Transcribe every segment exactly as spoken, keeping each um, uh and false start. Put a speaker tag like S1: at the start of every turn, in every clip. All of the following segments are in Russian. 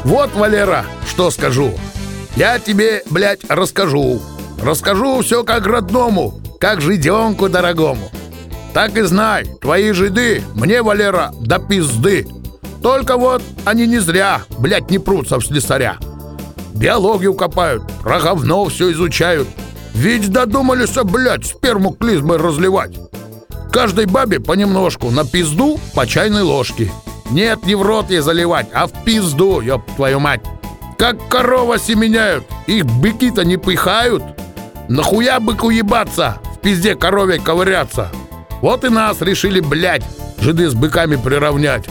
S1: Вот, Валера, что скажу. Я тебе, блядь, расскажу. Расскажу все как родному, как жиденку дорогому. Так и знай, твои жиды мне, Валера, до пизды. Только вот они не зря, блядь, не прутся в слесаря. Биологию копают, про говно все изучают. Ведь додумались, блядь, сперму клизмой разливать. Каждой бабе понемножку, на пизду по чайной ложке. Нет, не в рот ей заливать, а в пизду, ёб твою мать. Как корова семеняют, их быки-то не пыхают. Нахуя быку ебаться, в пизде коровей ковыряться? Вот и нас решили, блядь, жиды с быками приравнять.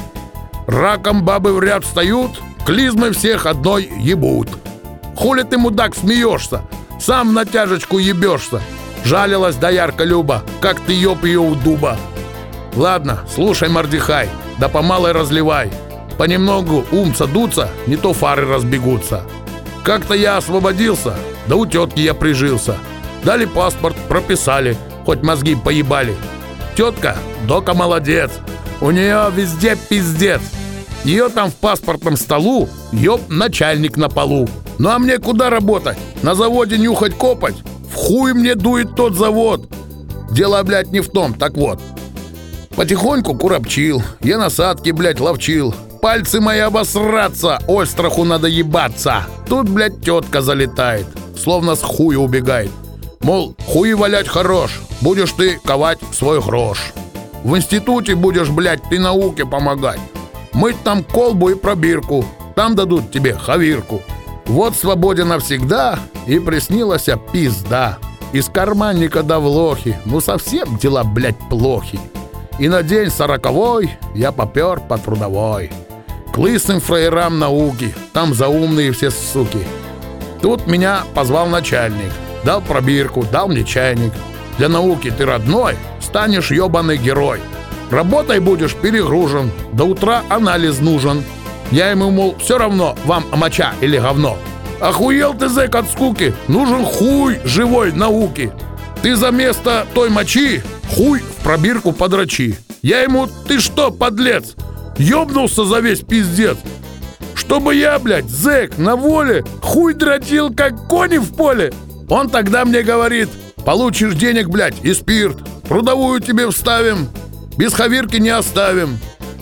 S1: Раком бабы в ряд встают, клизмой всех одной ебут. Хули ты, мудак, смеешься? Сам на тяжечку ебешься. Жалилась доярка Люба, как ты ёб ее у дуба. Ладно, слушай, мордихай, да по малой разливай. Понемногу умца-дуца, не то фары разбегутся. Как-то я освободился, да у тетки я прижился. Дали паспорт, прописали, хоть мозги поебали. Тетка, дока молодец, у нее везде пиздец. Ее там в паспортном столу, ёб, начальник на полу. Ну а мне куда работать? На заводе нюхать копать? В хуй мне дует тот завод. Дело, блядь, не в том, так вот. Потихоньку куропчил, я насадки, блядь, ловчил. Пальцы мои обосраться, остраху надо ебаться. Тут, блядь, тетка залетает, словно с хуя убегает. Мол, хуи валять хорош, будешь ты ковать свой грош. В институте будешь, блядь, ты науке помогать. Мыть там колбу и пробирку, там дадут тебе хавирку. Вот свободен навсегда, и приснилась пизда. Из карманника до влохи, ну совсем дела, блядь, плохи. И на день сороковой я попер по трудовой. К лысым фраерам науки, там заумные все суки. Тут меня позвал начальник, дал пробирку, дал мне чайник. Для науки ты родной, станешь ёбаный герой. Работой будешь перегружен, до утра анализ нужен. Я ему, мол, все равно, вам моча или говно. Охуел ты, зэк, от скуки, нужен хуй живой науки. Ты за место той мочи хуй в пробирку подрочи. Я ему, ты что, подлец, ёбнулся за весь пиздец? Чтобы я, блядь, зэк, на воле хуй дрочил, как кони в поле. Он тогда мне говорит, получишь денег, блядь, и спирт, трудовую тебе вставим, без хавирки не оставим.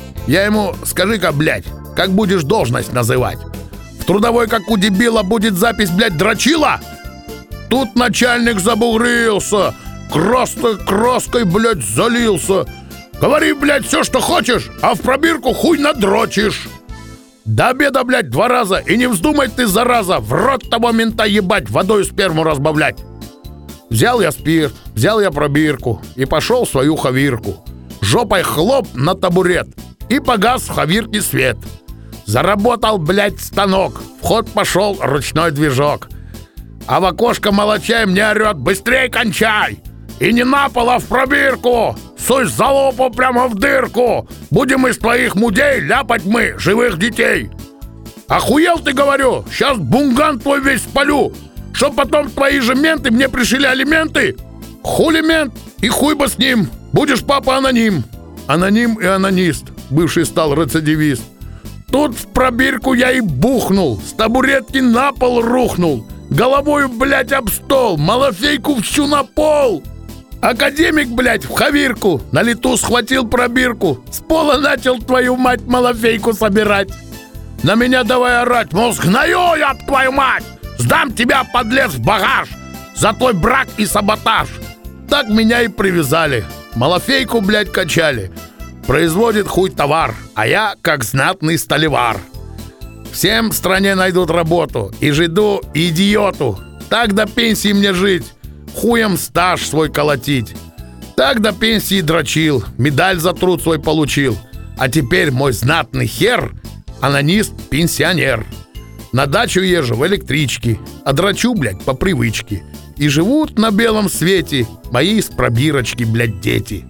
S1: Я ему, скажи-ка, блядь, как будешь должность называть? В трудовой, как у дебила, будет запись, блядь, дрочила? Тут начальник забугрился, красной краской, блядь, залился. Говори, блядь, все, что хочешь, а в пробирку хуй надрочишь. До обеда, блядь, два раза, и не вздумай ты, зараза, в рот того мента ебать, водой сперму разбавлять. Взял я спирт, взял я пробирку и пошел в свою хавирку. Жопой хлоп на табурет, и погас в хавирке свет. Заработал, блядь, станок, в ход пошел ручной движок. А в окошко молочай мне орет, быстрей кончай! И не на пол, а в пробирку! Суй залупу прямо в дырку! Будем из твоих мудей ляпать мы живых детей! Охуел ты, говорю, сейчас бунган твой весь спалю, чтоб потом твои же менты мне пришили алименты! Хули мент и хуй бы с ним, будешь папа аноним. Аноним и анонист, бывший стал рецидивист. Тут в пробирку я и бухнул, с табуретки на пол рухнул, головою, блядь, об стол, малафейку всю на пол. Академик, блядь, в хавирку на лету схватил пробирку, с пола начал, твою мать, малафейку собирать. На меня давай орать, мол, сгною я, твою мать, сдам тебя, подлец, в багаж за твой брак и саботаж. Так меня и привязали, малафейку, блядь, качали. Производит хуй товар, а я как знатный столевар. Всем в стране найдут работу, и жиду, и идиоту. Так до пенсии мне жить, хуем стаж свой колотить. Так до пенсии дрочил, медаль за труд свой получил. А теперь мой знатный хер, анонист-пенсионер. На дачу езжу в электричке, а дрочу, блядь, по привычке. И живут на белом свете мои из пробирочки, блядь, дети.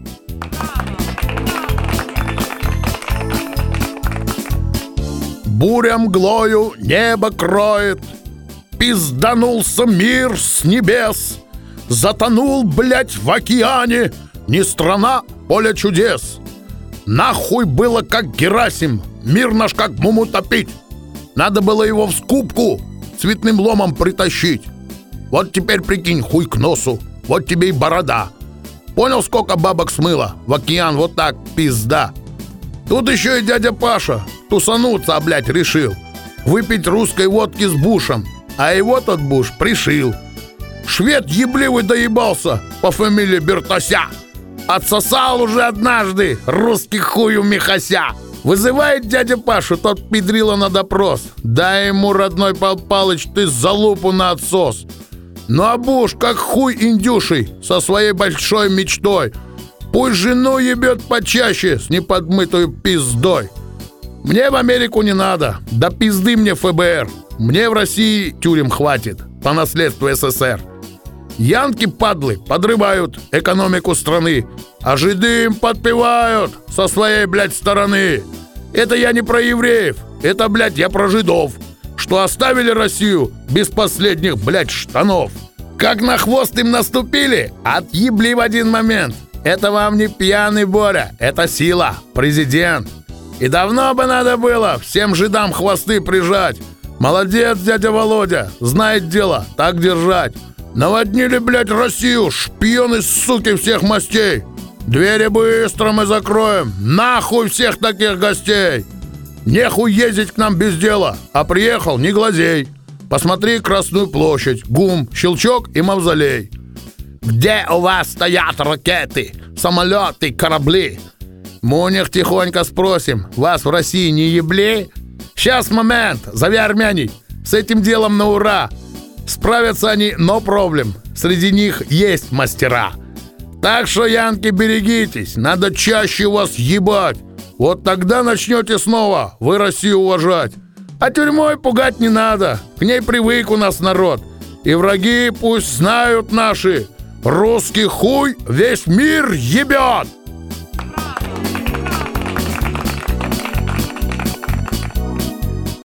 S1: Буря мглою небо кроет, пизданулся мир с небес. Затонул, блядь, в океане, не страна, поле чудес. Нахуй было, как Герасим, мир наш как муму топить. Надо было его в скупку цветным ломом притащить. Вот теперь прикинь, хуй к носу. Вот тебе и борода. Понял, сколько бабок смыло? В океан вот так, пизда. Тут еще и дядя Паша тусануться, блядь, решил. Выпить русской водки с Бушем. А его тот Буш пришил. Швед ебливый доебался по фамилии Бертося. Отсосал уже однажды русский хуй у Михася. Вызывает дядя Пашу, тот педрила на допрос. Дай ему, родной Пал Палыч, ты залупу на отсос. Ну а Буш, как хуй индюший, со своей большой мечтой. Пусть жену ебет почаще с неподмытой пиздой. Мне в Америку не надо, да пизды мне эф бэ эр. Мне в России тюрем хватит, по наследству эс эс эр. Янки, падлы, подрывают экономику страны, а жиды им подпевают со своей, блядь, стороны. Это я не про евреев, это, блядь, я про жидов, что оставили Россию без последних, блядь, штанов. Как на хвост им наступили, отъебли в один момент. Это вам не пьяный Боря, это сила, президент. И давно бы надо было всем жидам хвосты прижать. Молодец, дядя Володя, знает дело, так держать. Наводнили, блядь, Россию, шпионы, суки, всех мастей. Двери быстро мы закроем, нахуй всех таких гостей. Нехуй ездить к нам без дела, а приехал, не глазей. Посмотри Красную площадь, ГУМ, Щелчок и Мавзолей. Где у вас стоят ракеты, самолеты, корабли? Мы у них тихонько спросим, вас в России не ебли? Сейчас момент, зови армяне, с этим делом на ура. Справятся они, но проблем, среди них есть мастера. Так что, янки, берегитесь, надо чаще вас ебать. Вот тогда начнете снова вы Россию уважать. А тюрьмой пугать не надо, к ней привык у нас народ. И враги пусть знают наши, русский хуй весь мир ебет.